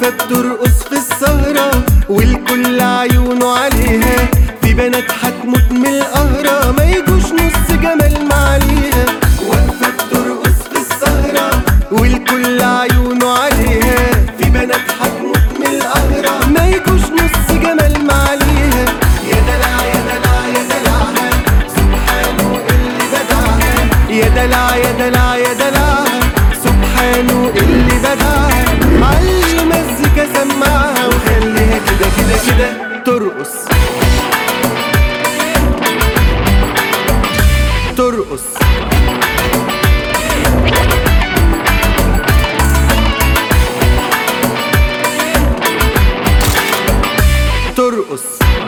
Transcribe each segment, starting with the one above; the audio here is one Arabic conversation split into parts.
واقفة بترقص في السهرة والكل عيونه عليها، في بنات هتموت من القهرة ما يجوش نص جمال معاليها. واقفة بترقص في السهرة والكل عيونه عليها، في بنات هتموت من القهرة ما يجوش نص جمال معاليها. يا دلع يا دلع يا دلعها سبحانه اللي بدعها، يا دلع يا دلع يا دلعها سبحانه اللي بدعها. علي مزيكا سمعها وخليها كده كده كده ترقص ترقص. ترقص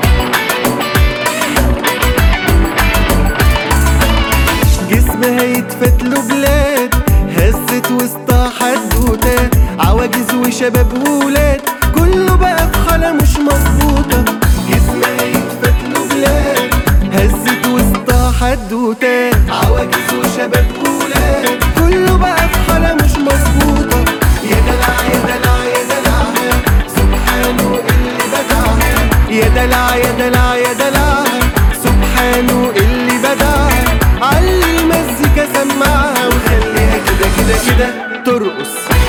جسمها يتفتلوا بلاد، هزت وسطها حدوتة، عواجيز وشباب وولاد كله بقى في حالة مش مظبوطة. جسمها يتفتلوا بلاد، هزت وسطها حدوتة، عواجيز وشباب وولاد كله بقى في حالة مش مظبوطة. يا دلع يا دلع يا دلعها سبحانه اللي بدعها، يا دلع يا دلع يا دلعها سبحانه اللي بدعها. علي مزيكا سمعها وخليها كده كده كده ترقص.